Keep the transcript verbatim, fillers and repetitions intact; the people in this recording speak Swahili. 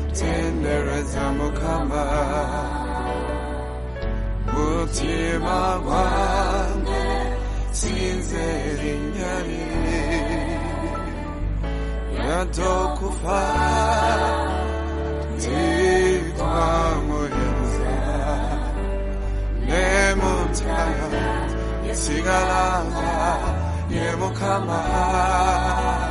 tendereza mukama mutima gwange sinzeri nyali yadokufa ndikwamuyenza nemuntaya yesigalanga yemukama